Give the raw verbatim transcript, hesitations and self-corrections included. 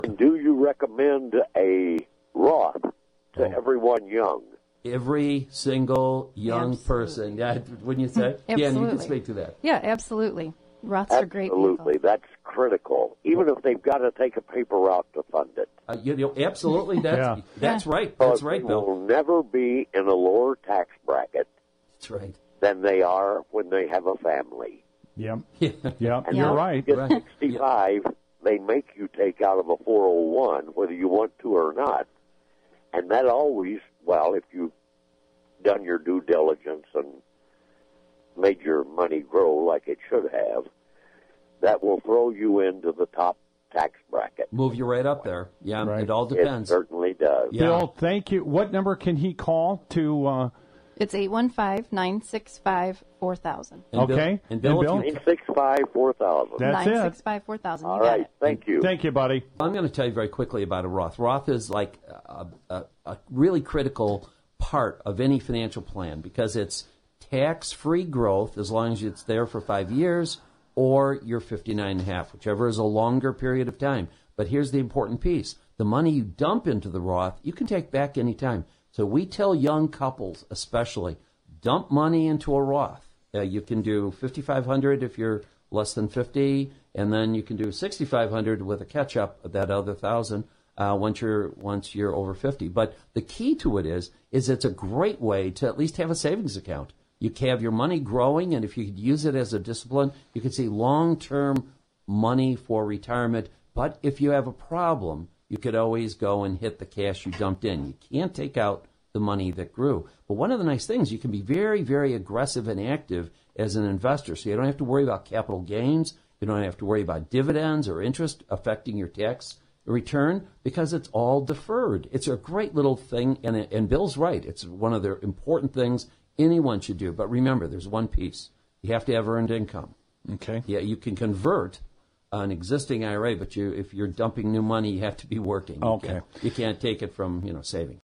Do you recommend a Roth to Oh. everyone young? Every single young Absolutely. person. Yeah, wouldn't you say? Dan, you Absolutely. can speak to that. Yeah, absolutely. Roths are great Absolutely. vehicles. That's critical, even if they've got to take a paper route to fund it. Uh, you know, absolutely. That's Yeah. that's right. Because That's right, they Bill. will never be in a lower tax bracket That's right. than they are when they have a family. Yep. Yeah. Yep. And You're once right. you get Right. sixty-five, they make you take out of a four oh one, whether you want to or not. And that always, well, if you've done your due diligence and made your money grow like it should have, that will throw you into the top tax bracket. Move you right up there. Yeah, Right. it all It depends. certainly does. Yeah. Bill, thank you. What number can he call to? Uh, It's eight one five, nine six five, four thousand. And Bill- Okay. and Bill, And if Bill? you- nine six five, four thousand. That's nine it. six five, four thousand. You All got right. it. Thank you. Thank you, buddy. I'm going to tell you very quickly about a Roth. Roth is like a, a, a really critical part of any financial plan because it's tax-free growth as long as it's there for five years or you're fifty-nine and a half, whichever is a longer period of time. But here's the important piece. The money you dump into the Roth, you can take back anytime. So we tell young couples especially, dump money into a Roth. Uh, you can do fifty-five hundred if you're less than fifty, and then you can do sixty-five hundred with a catch-up of that other thousand uh, once you're once you're over fifty. But the key to it is is it's a great way to at least have a savings account. You can have your money growing, and if you could use it as a discipline, you can see long-term money for retirement. But if you have a problem, you could always go and hit the cash you dumped in. You can't take out the money that grew. But one of the nice things, you can be very, very aggressive and active as an investor. So you don't have to worry about capital gains. You don't have to worry about dividends or interest affecting your tax return because it's all deferred. It's a great little thing. And, and Bill's right. It's one of the important things anyone should do. But remember, there's one piece. You have to have earned income. Okay. Yeah, you can convert an existing I R A, but you, if you're dumping new money, you have to be working. You Okay. can't, you can't take it from, you know, savings.